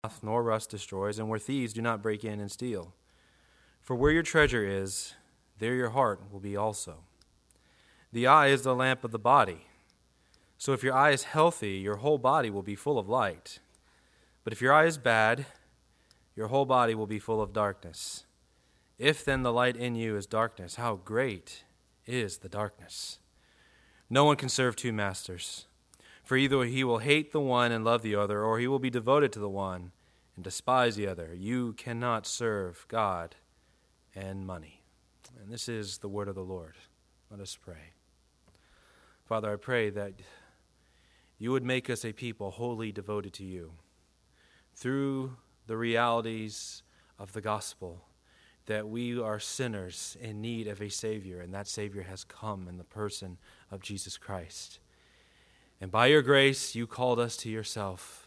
nor rust destroys, and where thieves do not break in and steal. For where your treasure is, there your heart will be also. The eye is the lamp of the body. So if your eye is healthy, your whole body will be full of light. But if your eye is bad, your whole body will be full of darkness. If then the light in you is darkness, how great is the darkness? No one can serve two masters. For either he will hate the one and love the other, or he will be devoted to the one and despise the other. You cannot serve God and money. And this is the word of the Lord. Let us pray. Father, I pray that you would make us a people wholly devoted to you through the realities of the gospel, that we are sinners in need of a Savior, and that Savior has come in the person of Jesus Christ. And by your grace, you called us to yourself,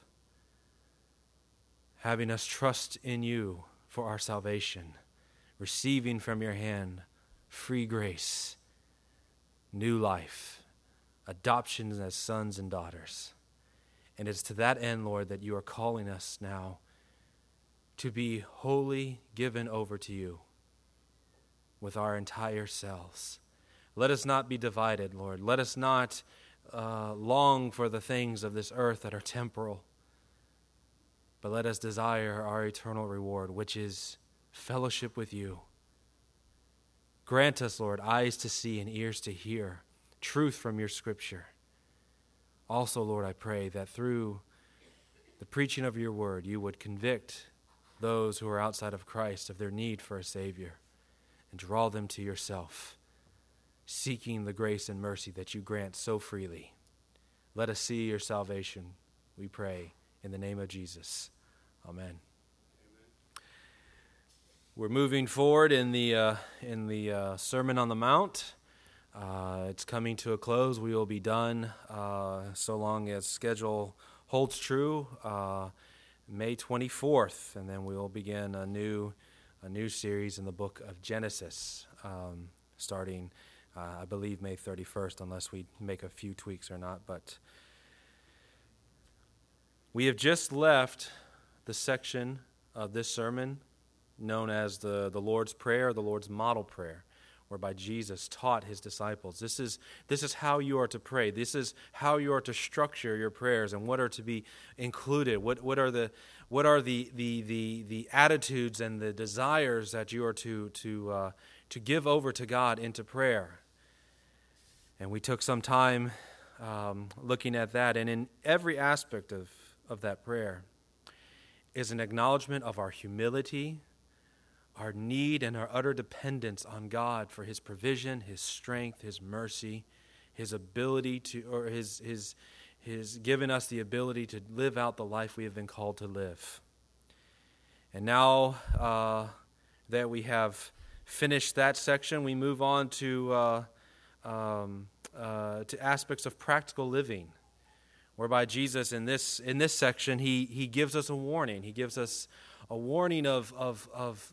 having us trust in you for our salvation, receiving from your hand free grace, new life, adoption as sons and daughters. And it's to that end, Lord, that you are calling us now to be wholly given over to you with our entire selves. Let us not be divided, Lord. Let us not long for the things of this earth that are temporal, but let us desire our eternal reward, which is fellowship with you. Grant us, Lord, eyes to see and ears to hear truth from your scripture. Also, Lord, I pray that through the preaching of your word, you would convict those who are outside of Christ of their need for a Savior and draw them to yourself, seeking the grace and mercy that you grant so freely. Let us see your salvation, we pray, in the name of Jesus. Amen. We're moving forward in the Sermon on the Mount. It's coming to a close. We will be done so long as schedule holds true, May 24th, and then we will begin a new series in the book of Genesis, starting I believe May 31st, unless we make a few tweaks or not. But we have just left the section of this sermon known as the Lord's Prayer, the Lord's Model Prayer, whereby Jesus taught his disciples. This is how you are to pray. This is how you are to structure your prayers and what are to be included. What are the attitudes and the desires that you are to give over to God into prayer. And we took some time looking at that, and in every aspect of that prayer is an acknowledgement of our humility, our need, and our utter dependence on God for his provision, his strength, his mercy, his ability to, or his given us the ability to live out the life we have been called to live. And now that we have finished that section, we move on to aspects of practical living, whereby Jesus in this section he gives us a warning. He gives us a warning of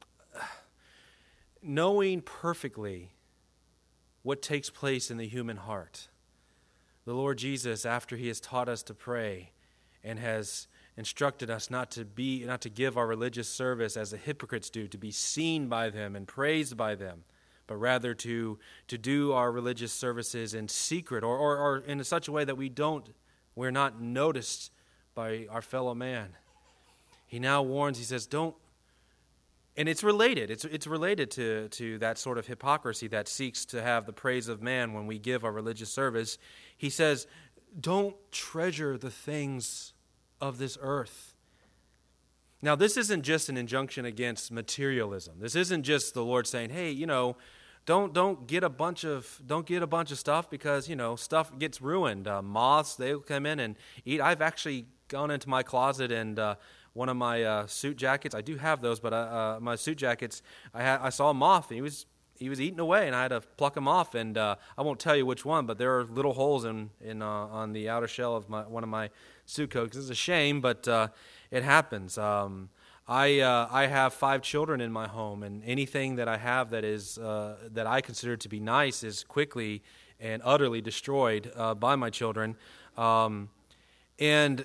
knowing perfectly what takes place in the human heart. The Lord Jesus, after he has taught us to pray and has instructed us not to give our religious service as the hypocrites do, to be seen by them and praised by them, but rather to do our religious services in secret or in such a way that we're not noticed by our fellow man. He now warns, he says, don't, and it's related. It's related to that sort of hypocrisy that seeks to have the praise of man when we give our religious service. He says, don't treasure the things of this earth. Now, this isn't just an injunction against materialism. This isn't just the Lord saying, hey, don't get a bunch of stuff because stuff gets ruined. Moths, they'll come in and eat. I've actually gone into my closet and one of my suit jackets. I do have those, but my suit jackets, I saw a moth. And he was eating away, and I had to pluck him off. And I won't tell you which one, but there are little holes in on the outer shell of one of my suit coats. It's a shame, but it happens. I have 5 children in my home, and anything that I have that is that I consider to be nice is quickly and utterly destroyed by my children. And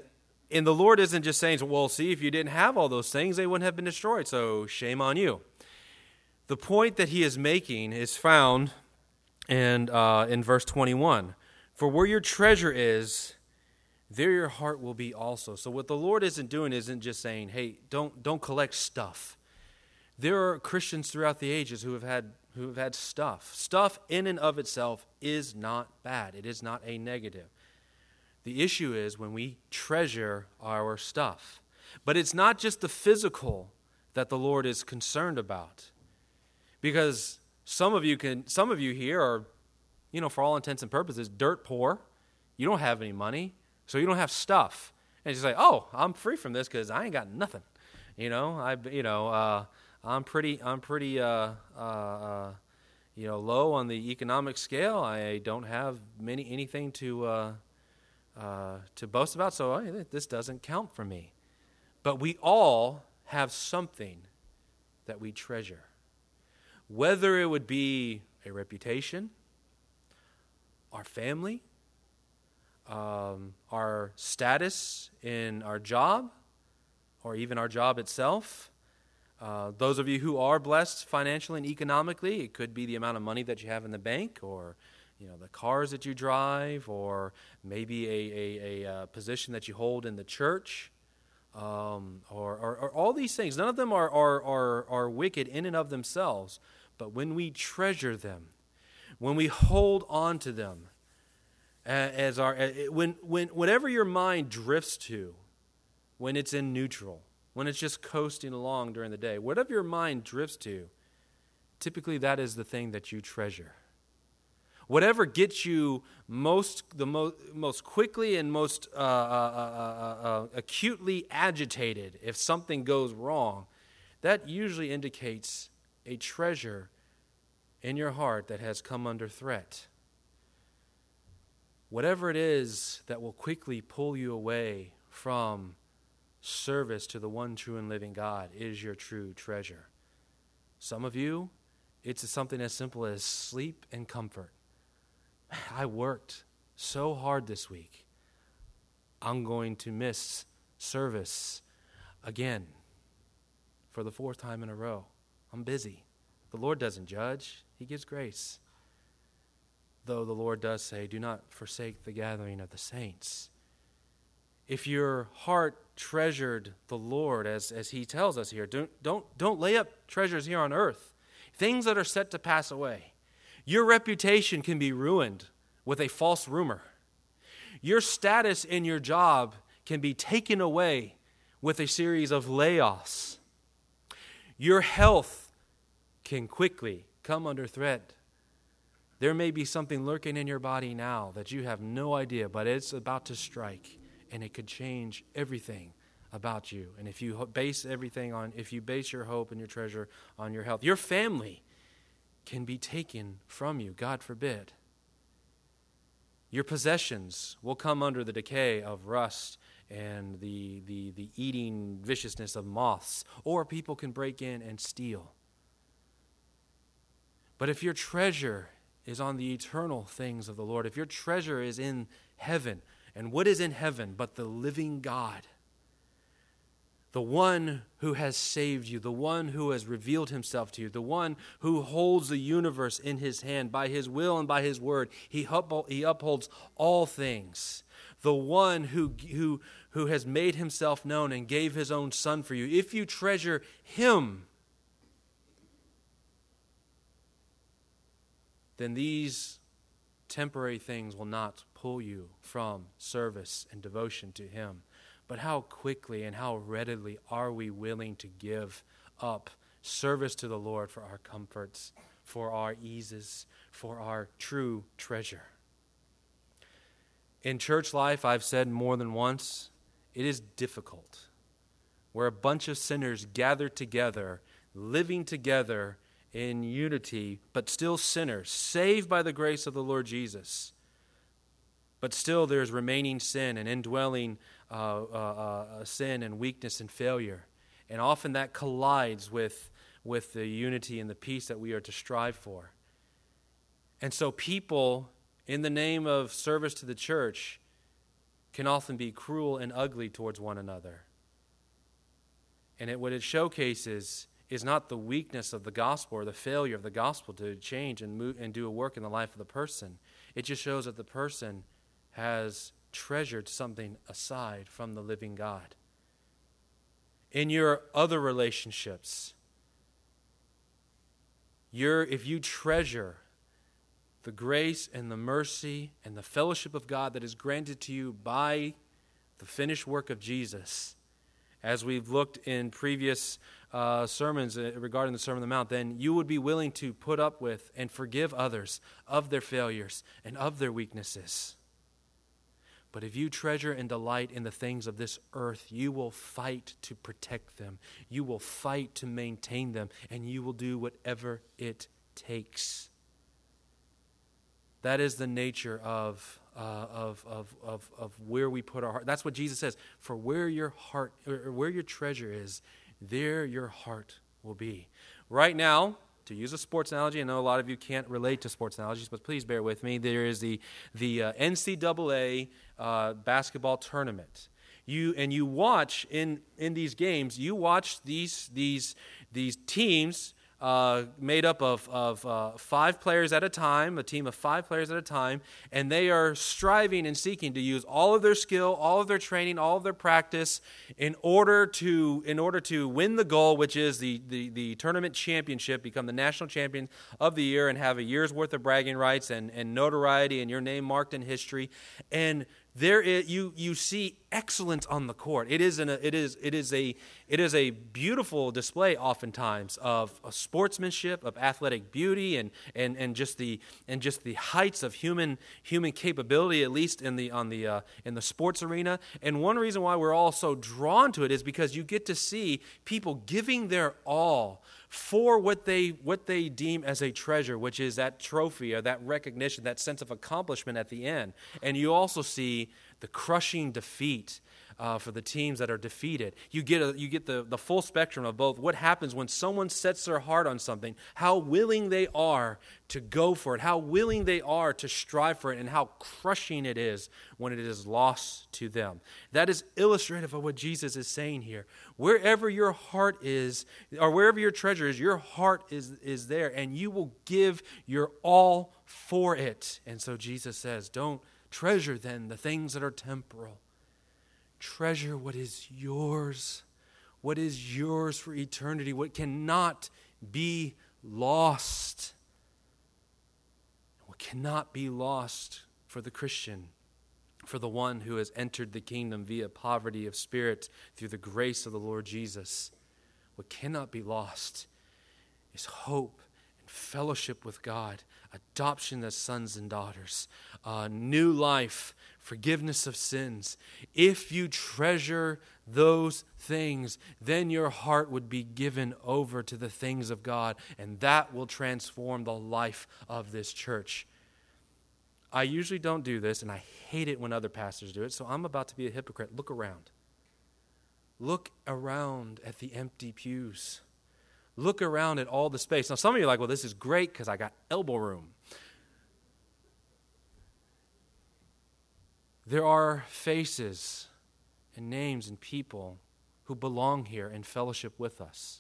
And the Lord isn't just saying, well, see, if you didn't have all those things, they wouldn't have been destroyed, so shame on you. The point that he is making is found in verse 21. For where your treasure is, there your heart will be also. So what the Lord isn't doing isn't just saying, hey, don't collect stuff. There are Christians throughout the ages who have had stuff. Stuff in and of itself is not bad. It is not a negative. The issue is when we treasure our stuff. But it's not just the physical that the Lord is concerned about. Because some of you here are, for all intents and purposes, dirt poor. You don't have any money, so you don't have stuff. And you say, "Oh, I'm free from this because I ain't got nothing." I'm pretty low on the economic scale. I don't have anything to boast about, so this doesn't count for me. But we all have something that we treasure. Whether it would be a reputation, our family, our status in our job, or even our job itself. Those of you who are blessed financially and economically, it could be the amount of money that you have in the bank, or the cars that you drive, or maybe a position that you hold in the church, or all these things. None of them are wicked in and of themselves, but when we treasure them, when we hold on to them, whenever your mind drifts to, when it's in neutral, when it's just coasting along during the day, whatever your mind drifts to, typically that is the thing that you treasure. Whatever gets you most quickly and most acutely agitated if something goes wrong, that usually indicates a treasure in your heart that has come under threat. Whatever it is that will quickly pull you away from service to the one true and living God is your true treasure. Some of you, it's something as simple as sleep and comfort. I worked so hard this week. I'm going to miss service again for the 4th time in a row. I'm busy. The Lord doesn't judge. He gives grace. Though the Lord does say, do not forsake the gathering of the saints. If your heart treasured the Lord, as he tells us here, don't lay up treasures here on earth, things that are set to pass away. Your reputation can be ruined with a false rumor. Your status in your job can be taken away with a series of layoffs. Your health can quickly come under threat. There may be something lurking in your body now that you have no idea, but it's about to strike, and it could change everything about you. And if you base your hope and your treasure on your health, your family can be taken from you, God forbid. Your possessions will come under the decay of rust and the eating viciousness of moths, or people can break in and steal. But if your treasure is on the eternal things of the Lord, if your treasure is in heaven, and what is in heaven but the living God, the one who has saved you, the one who has revealed himself to you, the one who holds the universe in his hand by his will and by his word, he upholds all things. The one who has made himself known and gave his own son for you. If you treasure him, then these temporary things will not pull you from service and devotion to him. But how quickly and how readily are we willing to give up service to the Lord for our comforts, for our eases, for our true treasure? In church life, I've said more than once, it is difficult. We're a bunch of sinners gathered together, living together in unity, but still sinners, saved by the grace of the Lord Jesus. But still there's remaining sin and indwelling sin and weakness and failure. And often that collides with the unity and the peace that we are to strive for. And so people, in the name of service to the church, can often be cruel and ugly towards one another. And what it showcases is not the weakness of the gospel or the failure of the gospel to change and move and do a work in the life of the person. It just shows that the person has treasured something aside from the living God. In your other relationships, if you treasure the grace and the mercy and the fellowship of God that is granted to you by the finished work of Jesus, as we've looked in previous sermons regarding the Sermon on the Mount, then you would be willing to put up with and forgive others of their failures and of their weaknesses. But if you treasure and delight in the things of this earth, you will fight to protect them. You will fight to maintain them, and you will do whatever it takes. That is the nature of where we put our heart. That's what Jesus says. For where your heart, or where your treasure is, there your heart will be. Right now, to use a sports analogy, I know a lot of you can't relate to sports analogies, but please bear with me. There is the NCAA basketball tournament. You watch in these games. You watch these teams made up of 5 players at a time, a team of 5 players at a time, and they are striving and seeking to use all of their skill, all of their training, all of their practice in order to win the goal, which is the tournament championship, become the national champion of the year, and have a year's worth of bragging rights and notoriety and your name marked in history. And there is, you see excellence on the court. It is a beautiful display oftentimes of sportsmanship, of athletic beauty, and just the heights of human capability, at least in the sports arena. And one reason why we're all so drawn to it is because you get to see people giving their all for what they deem as a treasure, which is that trophy or that recognition, that sense of accomplishment at the end. And you also see the crushing defeat for the teams that are defeated. You get the full spectrum of both what happens when someone sets their heart on something, how willing they are to go for it, how willing they are to strive for it, and how crushing it is when it is lost to them. That is illustrative of what Jesus is saying here. Wherever your heart is, or wherever your treasure is, your heart is there, and you will give your all for it. And so Jesus says, don't treasure then the things that are temporal. Treasure what is yours for eternity, what cannot be lost. What cannot be lost for the Christian, for the one who has entered the kingdom via poverty of spirit through the grace of the Lord Jesus. What cannot be lost is hope and fellowship with God, adoption as sons and daughters, new life, forgiveness of sins. If you treasure those things, then your heart would be given over to the things of God, and that will transform the life of this church. I usually don't do this, and I hate it when other pastors do it, so I'm about to be a hypocrite. Look around. Look around at the empty pews. Look around at all the space. Now, some of you are like, well, this is great because I got elbow room. There are faces and names and people who belong here in fellowship with us,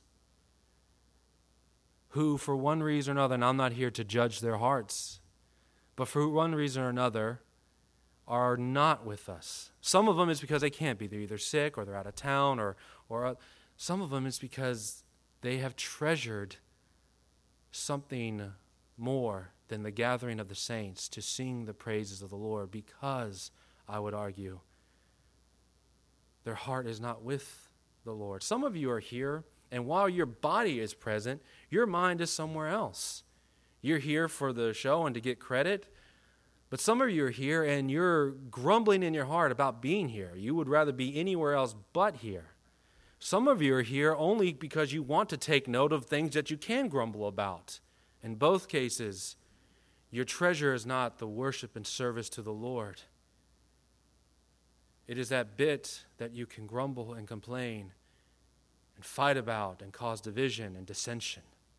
who for one reason or another, and I'm not here to judge their hearts, but for one reason or another are not with us. Some of them is because they can't be. They're either sick or they're out of town, or some of them is because they have treasured something more than the gathering of the saints to sing the praises of the Lord, because I would argue their heart is not with the Lord. Some of you are here, and while your body is present, your mind is somewhere else. You're here for the show and to get credit, but some of you are here and you're grumbling in your heart about being here. You would rather be anywhere else but here. Some of you are here only because you want to take note of things that you can grumble about. In both cases, your treasure is not the worship and service to the Lord. It is that bit that you can grumble and complain and fight about and cause division and dissension.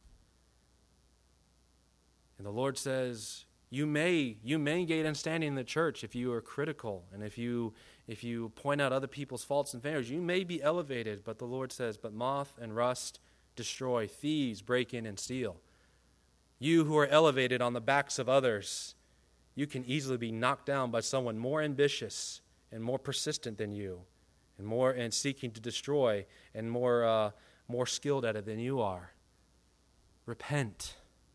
And the Lord says, you may gain understanding in the church if you are critical and if you if you point out other people's faults and failures, you may be elevated, but the Lord says, but moth and rust destroy, thieves break in and steal. You who are elevated on the backs of others, you can easily be knocked down by someone more ambitious and more persistent than you, and seeking to destroy, and more skilled at it than you are. Repent.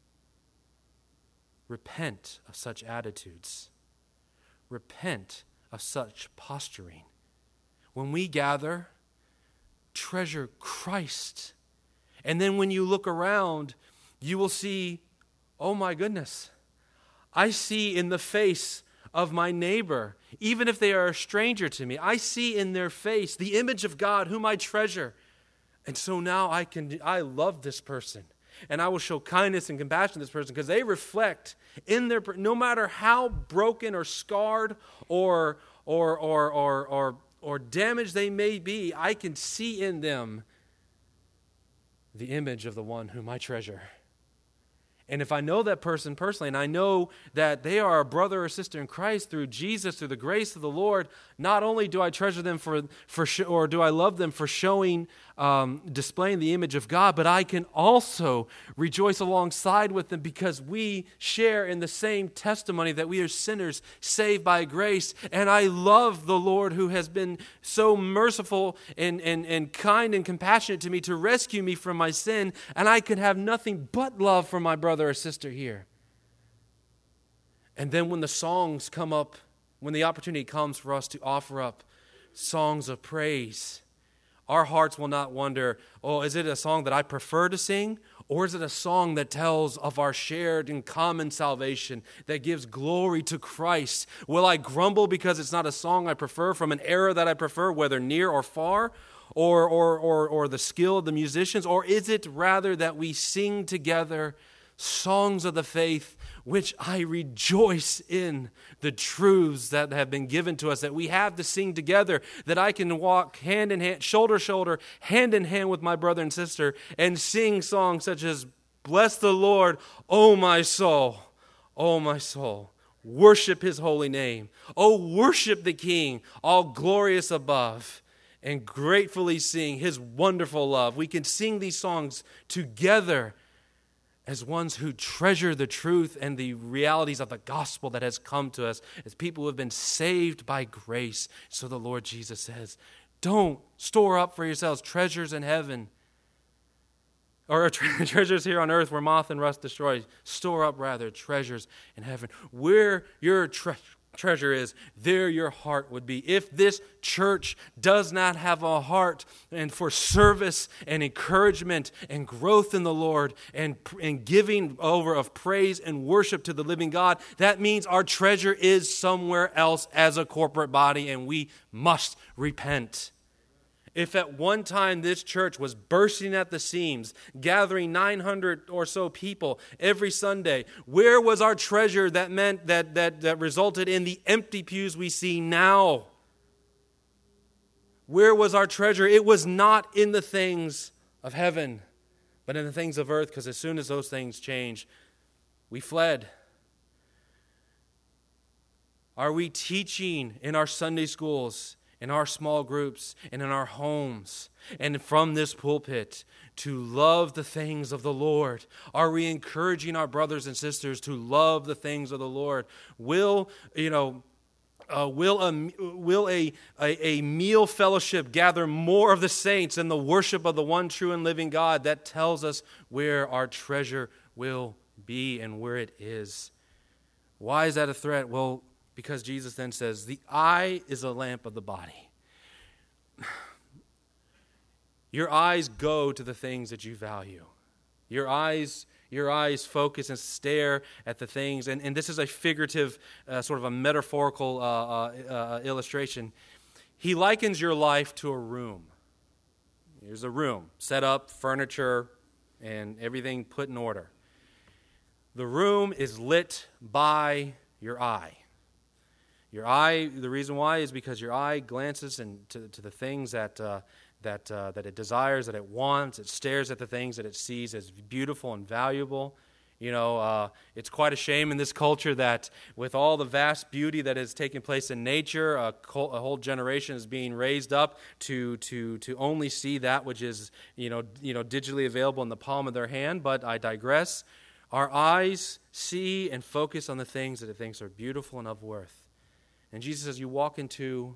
Repent of such attitudes. Repent of such posturing. When we gather, treasure Christ. And then when you look around, you will see, oh my goodness, I see in the face of my neighbor, even if they are a stranger to me, I see in their face the image of God whom I treasure. And so now I love this person. And I will show kindness and compassion to this person because they reflect in their, no matter how broken or scarred or damaged they may be, I can see in them the image of the one whom I treasure. And if I know that person personally, and I know that they are a brother or sister in Christ through Jesus, through the grace of the Lord, not only do I treasure them or do I love them for showing, displaying the image of God, but I can also rejoice alongside with them because we share in the same testimony that we are sinners saved by grace. And I love the Lord who has been so merciful and kind and compassionate to me to rescue me from my sin, and I can have nothing but love for my brother or sister here. And then when the songs come up, when the opportunity comes for us to offer up songs of praise, our hearts will not wonder, oh, is it a song that I prefer to sing? Or is it a song that tells of our shared and common salvation that gives glory to Christ? Will I grumble because it's not a song I prefer from an era that I prefer, whether near or far? Or the skill of the musicians? Or is it rather that we sing together songs of the faith, which I rejoice in the truths that have been given to us, that we have to sing together, that I can walk hand in hand, shoulder to shoulder, hand in hand with my brother and sister, and sing songs such as, bless the Lord, O my soul, worship his holy name. Oh, worship the King, all glorious above, and gratefully sing his wonderful love. We can sing these songs together as ones who treasure the truth and the realities of the gospel that has come to us, as people who have been saved by grace. So the Lord Jesus says, don't store up for yourselves treasures in heaven, or treasures here on earth where moth and rust destroy. Store up rather treasures in heaven. Where your treasure is, there your heart would be. If this church does not have a heart and for service and encouragement and growth in the Lord and giving over of praise and worship to the living God, that means our treasure is somewhere else as a corporate body, and we must repent. If at one time this church was bursting at the seams, gathering 900 or so people every Sunday, where was our treasure that meant that resulted in the empty pews we see now? Where was our treasure? It was not in the things of heaven, but in the things of earth, because as soon as those things changed, we fled. Are we teaching in our Sunday schools, in our small groups, and in our homes, and from this pulpit, to love the things of the Lord? Are we encouraging our brothers and sisters to love the things of the Lord? Will a meal fellowship gather more of the saints in the worship of the one true and living God? That tells us where our treasure will be and where it is. Why is that a threat? Well, because Jesus then says, the eye is a lamp of the body. Your eyes go to the things that you value. Your eyes focus and stare at the things, and this is a figurative, sort of a metaphorical illustration. He likens your life to a room. Here's a room, set up, furniture, and everything put in order. The room is lit by your eye. Your eye, the reason why is because your eye glances to the things that it desires, that it wants. It stares at the things that it sees as beautiful and valuable. It's quite a shame in this culture that with all the vast beauty that is taking place in nature, a whole generation is being raised up to only see that which is, digitally available in the palm of their hand. But I digress. Our eyes see and focus on the things that it thinks are beautiful and of worth. And Jesus says, you walk into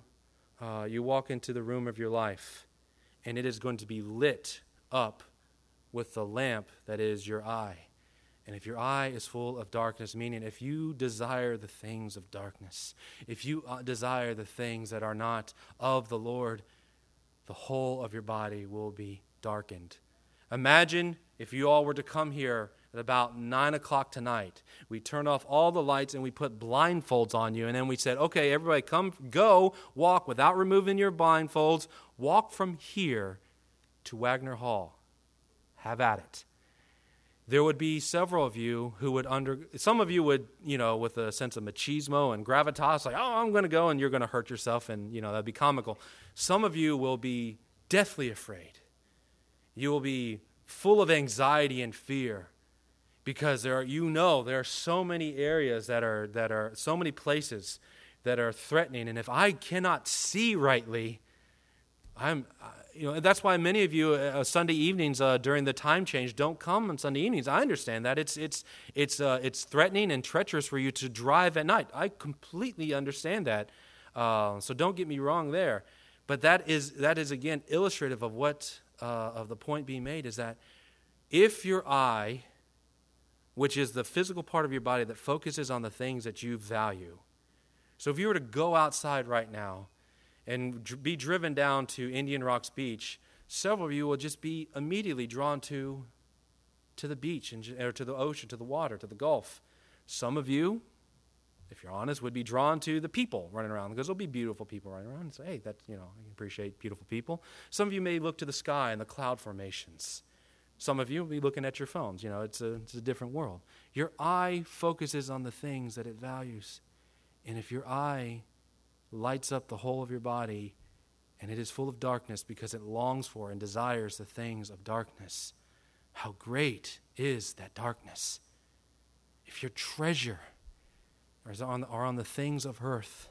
the room of your life, and it is going to be lit up with the lamp that is your eye. And if your eye is full of darkness, meaning if you desire the things of darkness, if you desire the things that are not of the Lord, the whole of your body will be darkened. Imagine if you all were to come here at about 9 o'clock tonight. We turn off all the lights and we put blindfolds on you. And then we said, okay, everybody go, walk without removing your blindfolds. Walk from here to Wagner Hall. Have at it. There would be several of you who would some of you would, with a sense of machismo and gravitas, like, oh, I'm going to go and you're going to hurt yourself and, that'd be comical. Some of you will be deathly afraid. You will be full of anxiety and fear because there are so many areas that are so many places that are threatening. And if I cannot see rightly, that's why many of you Sunday evenings during the time change don't come on Sunday evenings. I understand that it's threatening and treacherous for you to drive at night. I completely understand that. So don't get me wrong there. But that is again illustrative of what of the point being made is that if your eye, which is the physical part of your body that focuses on the things that you value, so if you were to go outside right now and be driven down to Indian Rocks Beach, several of you will just be immediately drawn to the beach or to the ocean, to the water, to the Gulf. Some of you, if you're honest, would be drawn to the people running around because there'll be beautiful people running around and say, hey, I can appreciate beautiful people. Some of you may look to the sky and the cloud formations. Some of you will be looking at your phones. It's a different world. Your eye focuses on the things that it values. And if your eye lights up the whole of your body, and it is full of darkness because it longs for and desires the things of darkness, how great is that darkness? If your treasure are on the things of earth,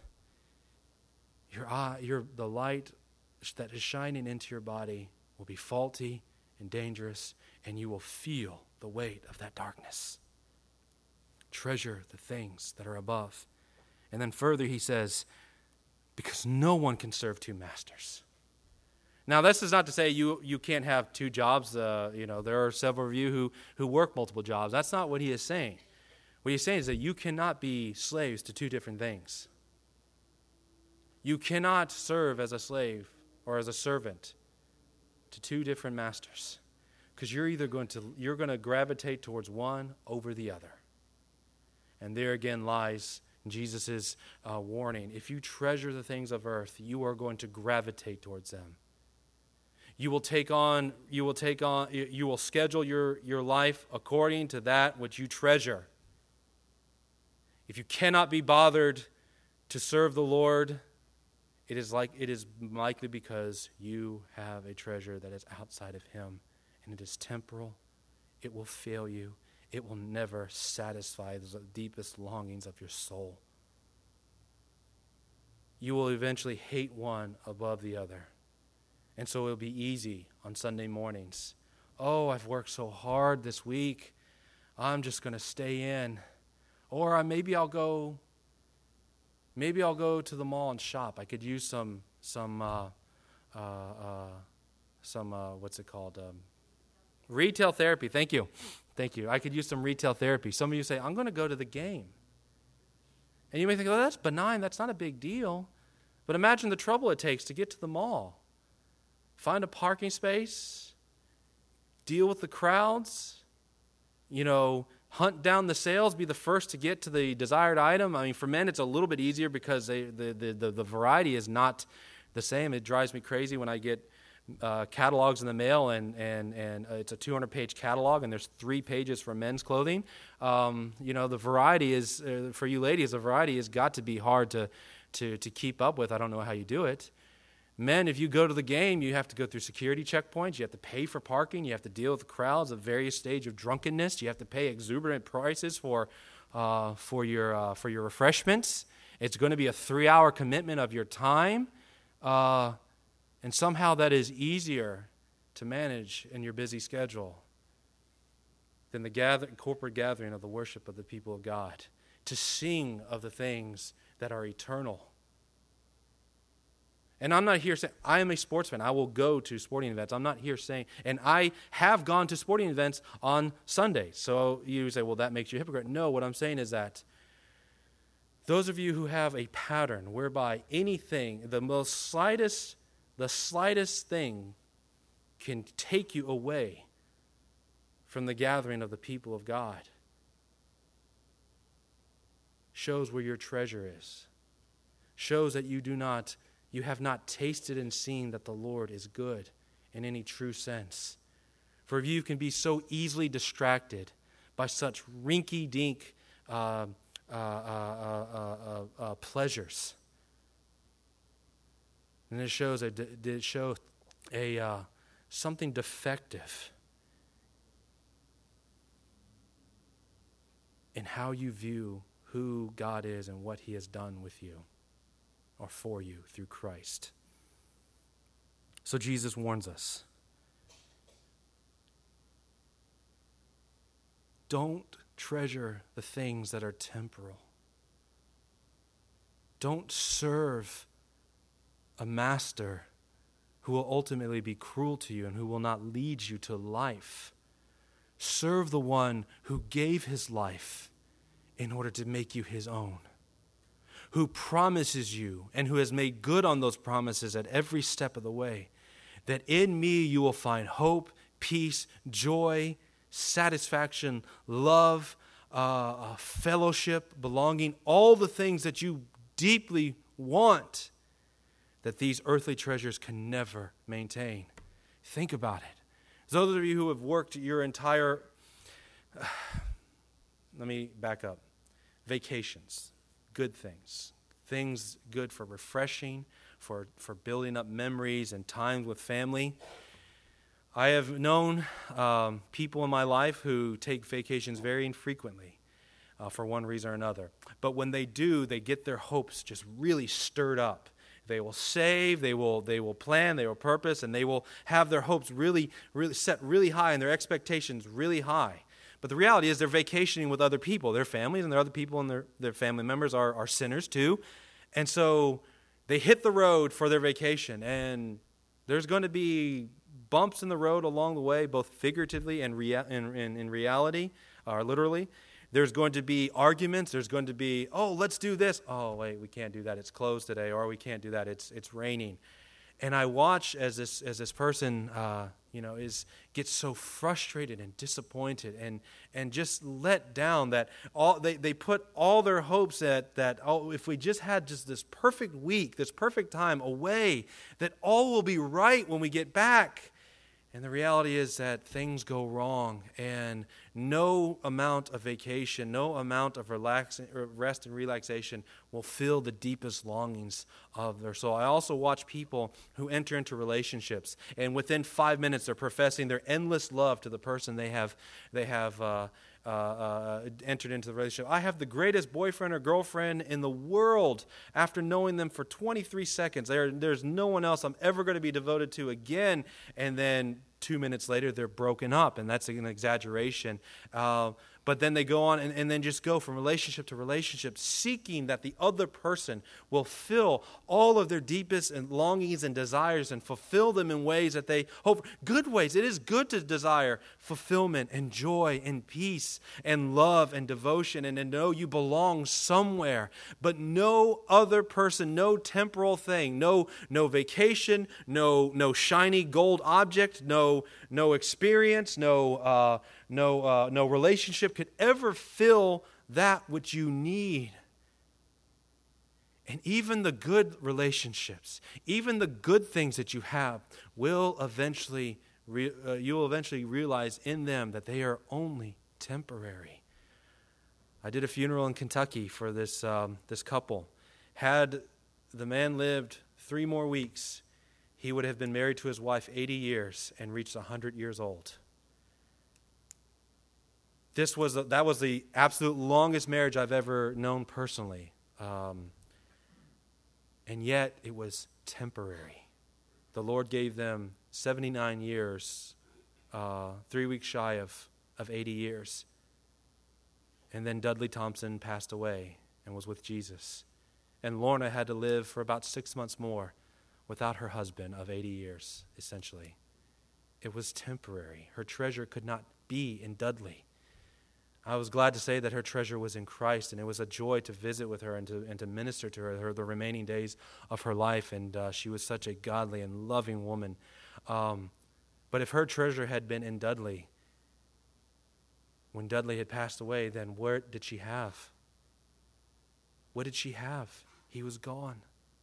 the light that is shining into your body will be faulty and dangerous, and you will feel the weight of that darkness. Treasure the things that are above. And then further he says, because no one can serve two masters. Now, this is not to say you can't have two jobs. There are several of you who work multiple jobs. That's not what he is saying. What he's saying is that you cannot be slaves to two different things. You cannot serve as a slave or as a servant to two different masters, because you're going to gravitate towards one over the other. And there again lies Jesus' warning. If you treasure the things of earth, you are going to gravitate towards them. You will schedule your life according to that which you treasure. If you cannot be bothered to serve the Lord, it is likely because you have a treasure that is outside of him, and it is temporal. It will fail you. It will never satisfy the deepest longings of your soul. You will eventually hate one above the other. And so it will be easy on Sunday mornings. Oh, I've worked so hard this week. I'm just going to stay in. Or maybe I'll go to the mall and shop. I could use some what's it called? Retail therapy. Thank you. I could use some retail therapy. Some of you say, I'm going to go to the game. And you may think, oh, that's benign. That's not a big deal. But imagine the trouble it takes to get to the mall. Find a parking space. Deal with the crowds. Hunt down the sales. Be the first to get to the desired item. I mean, for men, it's a little bit easier because the variety is not the same. It drives me crazy when I get catalogs in the mail, and it's a 200-page catalog, and there's 3 pages for men's clothing. The variety is, for you ladies, the variety has got to be hard to keep up with. I don't know how you do it. Men, if you go to the game, you have to go through security checkpoints. You have to pay for parking. You have to deal with crowds of various stage of drunkenness. You have to pay exuberant prices for your refreshments. It's going to be a 3-hour commitment of your time. And somehow that is easier to manage in your busy schedule than the corporate gathering of the worship of the people of God, to sing of the things that are eternal. And I'm not here saying, I am a sportsman. I will go to sporting events. I'm not here saying, and I have gone to sporting events on Sundays. So you say, well, that makes you a hypocrite. No, what I'm saying is that those of you who have a pattern whereby anything, the slightest thing can take you away from the gathering of the people of God, shows where your treasure is. Shows that you have not tasted and seen that the Lord is good in any true sense. For you can be so easily distracted by such rinky-dink pleasures. And it shows something defective in how you view who God is and what He has done with you or for you through Christ. So Jesus warns us. Don't treasure the things that are temporal. Don't serve a master who will ultimately be cruel to you and who will not lead you to life. Serve the one who gave his life in order to make you his own, who promises you and who has made good on those promises at every step of the way, that in me you will find hope, peace, joy, satisfaction, love, fellowship, belonging, all the things that you deeply want that these earthly treasures can never maintain. Think about it. Those of you who have worked your entire, let me back up, vacations, good things good for refreshing, for building up memories and time with family. I have known people in my life who take vacations very infrequently for one reason or another. But when they do, they get their hopes just really stirred up. They will save, they will plan, they will purpose, and they will have their hopes really set really high and their expectations really high. But the reality is they're vacationing with other people, their families, and their other people and their family members are sinners too. And so they hit the road for their vacation, and there's going to be bumps in the road along the way, both figuratively and in reality, or literally. There's going to be arguments. There's going to be, oh, let's do this. Oh, wait, we can't do that. It's closed today. Or we can't do that. It's raining. And I watch as this person, gets so frustrated and disappointed and just let down that they put all their hopes that if we just had just this perfect week, this perfect time away, that all will be right when we get back. And the reality is that things go wrong, and no amount of vacation, no amount of rest and relaxation will fill the deepest longings of their soul. I also watch people who enter into relationships, and within 5 minutes they're professing their endless love to the person they have entered into the relationship. I have the greatest boyfriend or girlfriend in the world. After knowing them for 23 seconds, there's no one else I'm ever going to be devoted to again. And then 2 minutes later, they're broken up, and that's an exaggeration. But then they go on and then just go from relationship to relationship, seeking that the other person will fill all of their deepest and longings and desires and fulfill them in ways that they hope. Good ways. It is good to desire fulfillment and joy and peace and love and devotion and to know you belong somewhere. But no other person, no temporal thing, no vacation, no shiny gold object, no experience, no relationship could ever fill that which you need. And even the good relationships, even the good things that you have, will eventually you will eventually realize in them that they are only temporary. I did a funeral in Kentucky for this couple. Had the man lived 3 more weeks, he would have been married to his wife 80 years and reached 100 years old. That was the absolute longest marriage I've ever known personally. And yet it was temporary. The Lord gave them 79 years, 3 weeks shy of 80 years. And then Dudley Thompson passed away and was with Jesus. And Lorna had to live for about 6 months more without her husband of 80 years, essentially. It was temporary. Her treasure could not be in Dudley. I was glad to say that her treasure was in Christ, and it was a joy to visit with her and to minister to her the remaining days of her life, and she was such a godly and loving woman. But if her treasure had been in Dudley, when Dudley had passed away, then what did she have? What did she have? He was gone.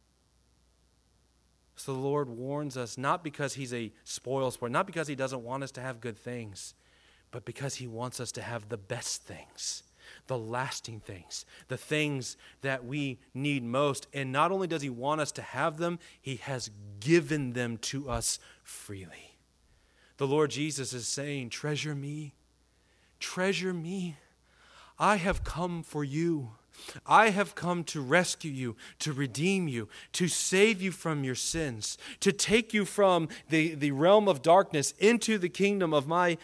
So the Lord warns us, not because he's a spoilsport, not because he doesn't want us to have good things, but because he wants us to have the best things, the lasting things, the things that we need most. And not only does he want us to have them, he has given them to us freely. The Lord Jesus is saying, treasure me, treasure me. I have come for you. I have come to rescue you, to redeem you, to save you from your sins, to take you from the realm of darkness into the kingdom of my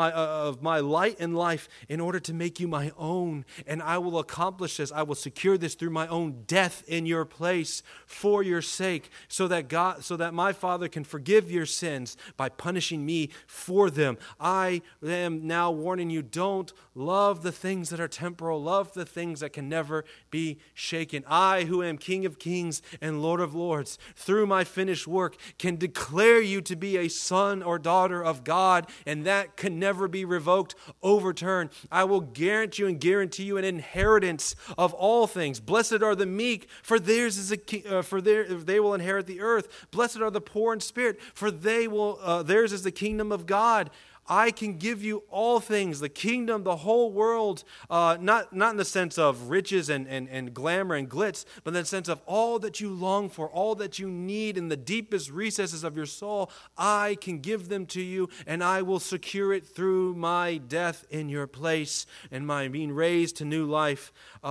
light and life, in order to make you my own. And I will accomplish this. I will secure this through my own death in your place for your sake, so that my Father can forgive your sins by punishing me for them. I am now warning you, don't love the things that are temporal. Love the things that can never be shaken. I, who am King of Kings and Lord of Lords, through my finished work, can declare you to be a son or daughter of God, and that can never be revoked, overturned. I will guarantee you an inheritance of all things. Blessed are the meek, for theirs is they will inherit the earth. Blessed are the poor in spirit, for theirs is the kingdom of God. I can give you all things, the kingdom, the whole world, not in the sense of riches and glamour and glitz, but in the sense of all that you long for, all that you need in the deepest recesses of your soul. I can give them to you, and I will secure it through my death in your place and my being raised to new life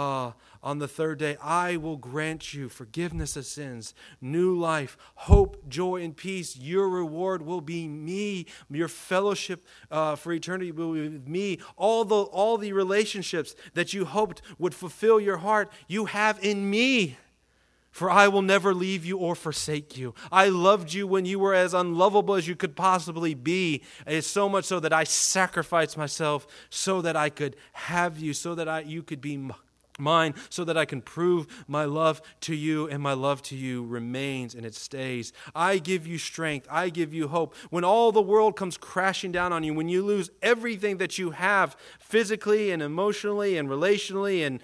on the third day. I will grant you forgiveness of sins, new life, hope, joy, and peace. Your reward will be me. Your fellowship for eternity will be with me. All the relationships that you hoped would fulfill your heart, you have in me. For I will never leave you or forsake you. I loved you when you were as unlovable as you could possibly be. It's so much so that I sacrificed myself so that I could have you, so that you could be mine, so that I can prove my love to you, and my love to you remains and it stays. I give you strength. I give you hope. When all the world comes crashing down on you, when you lose everything that you have physically and emotionally and relationally and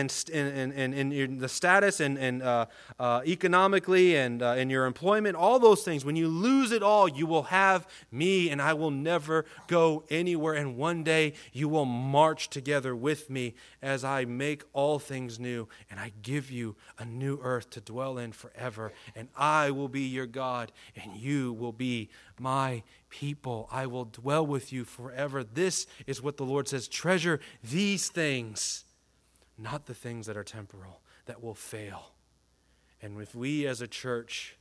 in the status and economically and in your employment, all those things, when you lose it all, you will have me, and I will never go anywhere. And one day you will march together with me as I make all things new, and I give you a new earth to dwell in forever, and I will be your God, and you will be my people. I will dwell with you forever. This is what the Lord says. Treasure these things, not the things that are temporal, that will fail. And if we as a church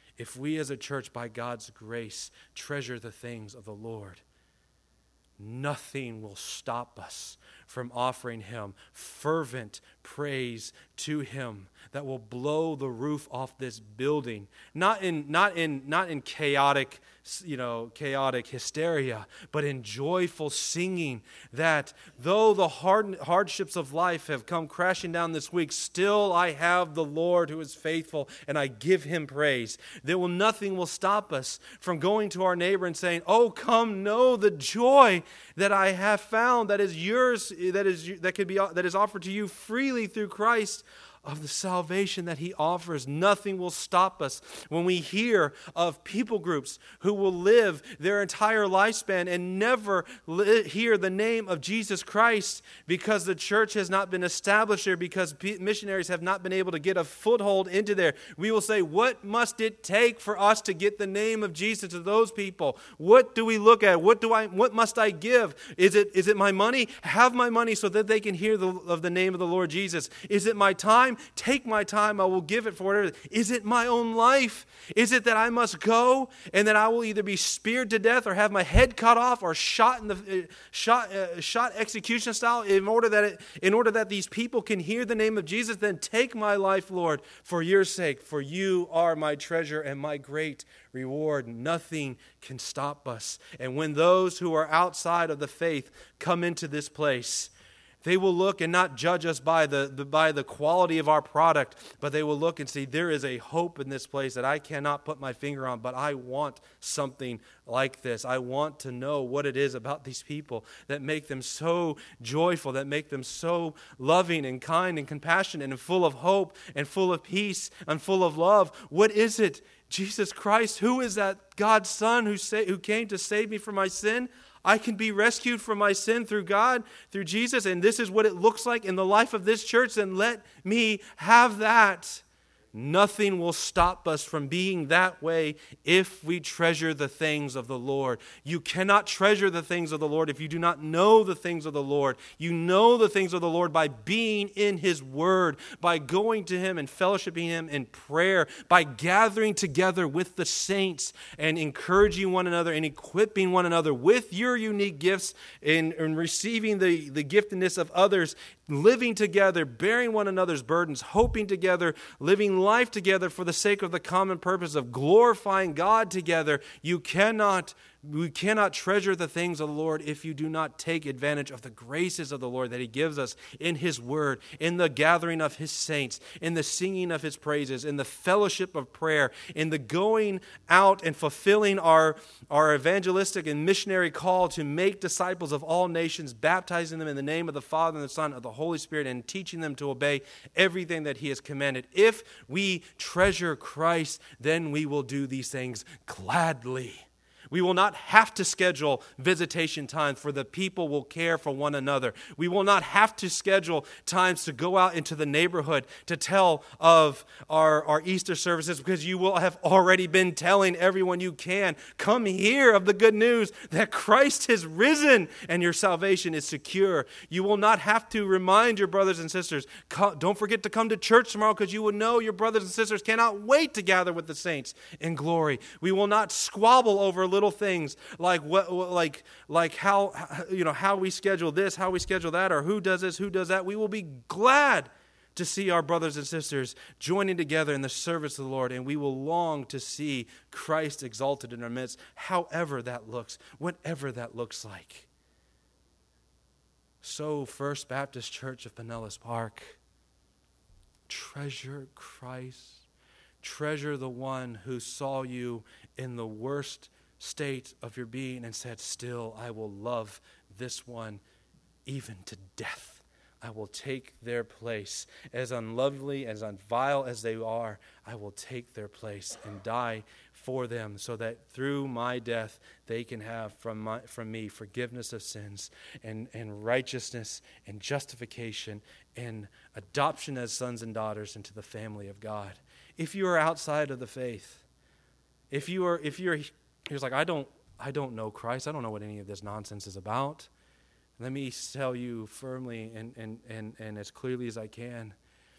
by God's grace treasure the things of the Lord, nothing will stop us from offering him fervent praise to him that will blow the roof off this building. Not in chaotic hysteria, but in joyful singing, that though the hardships of life have come crashing down this week, still I have the Lord who is faithful, and I give him praise. Nothing will stop us from going to our neighbor and saying, "Oh, come know the joy that I have found, that is yours, that is offered to you freely through Christ." of the salvation that He offers. Nothing will stop us when we hear of people groups who will live their entire lifespan and never hear the name of Jesus Christ because the church has not been established there, because missionaries have not been able to get a foothold into there. We will say, what must it take for us to get the name of Jesus to those people? What do we look at? What must I give? Is it my money? Have my money so that they can hear of the name of the Lord Jesus. Is it my time? Take my time. I will give it for whatever. Is it my own life? Is it that I must go and that I will either be speared to death or have my head cut off or shot in the shot execution style in order that these people can hear the name of Jesus? Then take my life, Lord, for your sake, for you are my treasure and my great reward. Nothing can stop us. And when those who are outside of the faith come into this place, they will look and not judge us by the quality of our product, but they will look and see there is a hope in this place that I cannot put my finger on, but I want something like this. I want to know what it is about these people that make them so joyful, that make them so loving and kind and compassionate and full of hope and full of peace and full of love. What is it? Jesus Christ. Who is that God's Son who came to save me from my sin? I can be rescued from my sin through God, through Jesus, and this is what it looks like in the life of this church. Then let me have that. Nothing will stop us from being that way if we treasure the things of the Lord. You cannot treasure the things of the Lord if you do not know the things of the Lord. You know the things of the Lord by being in His Word, by going to Him and fellowshipping Him in prayer, by gathering together with the saints and encouraging one another and equipping one another with your unique gifts and receiving the giftedness of others, living together, bearing one another's burdens, hoping together, living life together for the sake of the common purpose of glorifying God together. We cannot treasure the things of the Lord if you do not take advantage of the graces of the Lord that He gives us in His Word, in the gathering of His saints, in the singing of His praises, in the fellowship of prayer, in the going out and fulfilling our evangelistic and missionary call to make disciples of all nations, baptizing them in the name of the Father and the Son and of the Holy Spirit, and teaching them to obey everything that He has commanded. If we treasure Christ, then we will do these things gladly. We will not have to schedule visitation times, for the people will care for one another. We will not have to schedule times to go out into the neighborhood to tell of our Easter services, because you will have already been telling everyone you can. Come hear of the good news that Christ is risen and your salvation is secure. You will not have to remind your brothers and sisters, don't forget to come to church tomorrow, because you will know your brothers and sisters cannot wait to gather with the saints in glory. We will not squabble over little things like how we schedule this, how we schedule that, or who does this, who does that. We will be glad to see our brothers and sisters joining together in the service of the Lord, and we will long to see Christ exalted in our midst, however that looks, whatever that looks like. So, First Baptist Church of Pinellas Park, treasure Christ. Treasure the one who saw you in the worst state of your being and said, still, I will love this one even to death. I will take their place. As unlovely, as unvile as they are, I will take their place and die for them, so that through my death they can have from me forgiveness of sins and righteousness and justification and adoption as sons and daughters into the family of God. If you are outside of the faith, if you're like, I don't know Christ, I don't know what any of this nonsense is about, let me tell you firmly and as clearly as I can,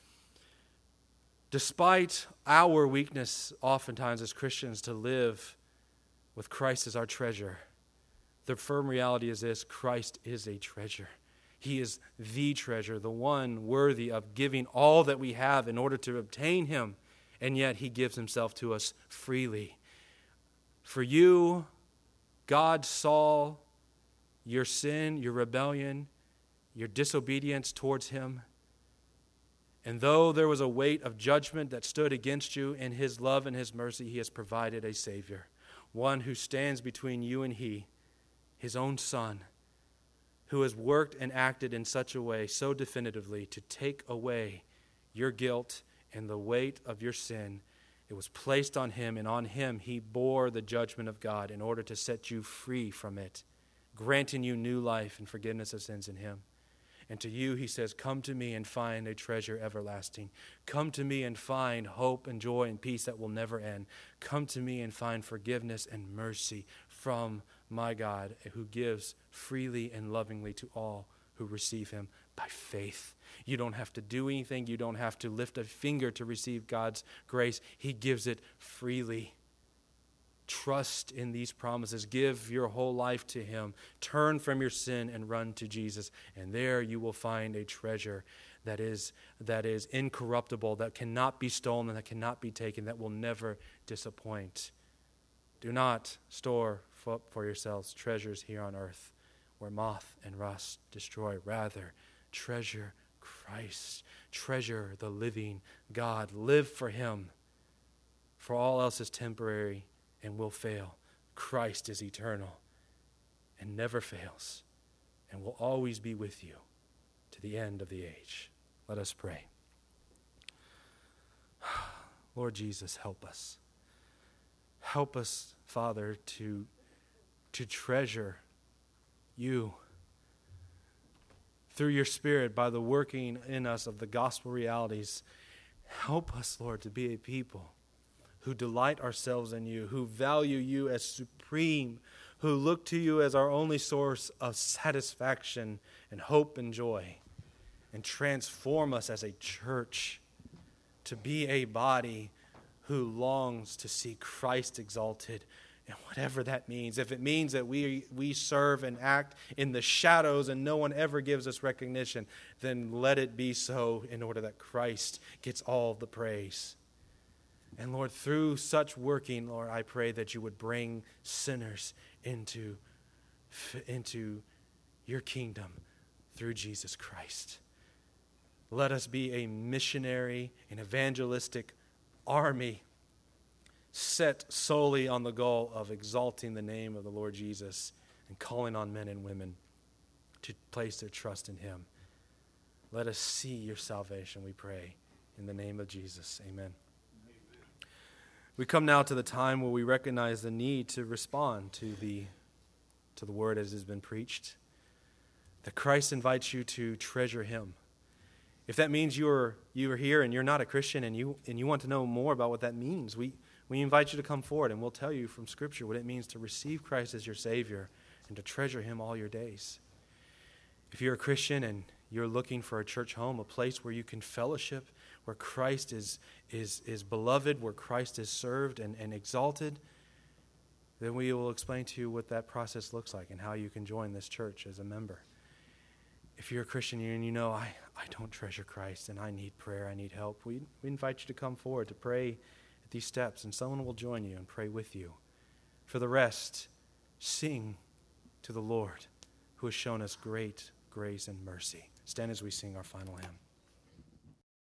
despite our weakness oftentimes as Christians to live with Christ as our treasure, the firm reality is this: Christ is a treasure. He is the treasure, the one worthy of giving all that we have in order to obtain Him, and yet He gives Himself to us freely. For you, God saw your sin, your rebellion, your disobedience towards Him. And though there was a weight of judgment that stood against you, in His love and His mercy, He has provided a Savior, one who stands between you and He, His own Son, who has worked and acted in such a way, so definitively, to take away your guilt and the weight of your sin. It was placed on him, and on him he bore the judgment of God in order to set you free from it, granting you new life and forgiveness of sins in him. And to you he says, come to me and find a treasure everlasting. Come to me and find hope and joy and peace that will never end. Come to me and find forgiveness and mercy from my God, who gives freely and lovingly to all who receive him by faith. You don't have to do anything. You don't have to lift a finger to receive God's grace. He gives it freely. Trust in these promises. Give your whole life to him. Turn from your sin and run to Jesus. And there you will find a treasure that is incorruptible, that cannot be stolen, that cannot be taken, that will never disappoint. Do not store up for yourselves treasures here on earth, where moth and rust destroy. Rather, treasure Christ. Treasure the living God. Live for him. For all else is temporary and will fail. Christ is eternal and never fails and will always be with you to the end of the age. Let us pray. Lord Jesus, help us. Help us, Father, to treasure you through your Spirit by the working in us of the gospel realities. Help us, Lord, to be a people who delight ourselves in you, who value you as supreme, who look to you as our only source of satisfaction and hope and joy, and transform us as a church to be a body who longs to see Christ exalted, and whatever that means. If it means that we serve and act in the shadows and no one ever gives us recognition, then let it be so in order that Christ gets all the praise. And Lord, through such working, Lord, I pray that you would bring sinners into your kingdom through Jesus Christ. Let us be a missionary and evangelistic army set solely on the goal of exalting the name of the Lord Jesus and calling on men and women to place their trust in him. Let us see your salvation, we pray, in the name of Jesus. Amen. We come now to the time where we recognize the need to respond to the word as it has been preached. That Christ invites you to treasure him. If that means you are here and you're not a Christian and you want to know more about what that means, we invite you to come forward and we'll tell you from Scripture what it means to receive Christ as your Savior and to treasure him all your days. If you're a Christian and you're looking for a church home, a place where you can fellowship, where Christ is beloved, where Christ is served and exalted, then we will explain to you what that process looks like and how you can join this church as a member. If you're a Christian and you know, I don't treasure Christ and I need prayer, I need help, we invite you to come forward to pray at these steps, and someone will join you and pray with you. For the rest, sing to the Lord who has shown us great grace and mercy. Stand as we sing our final hymn.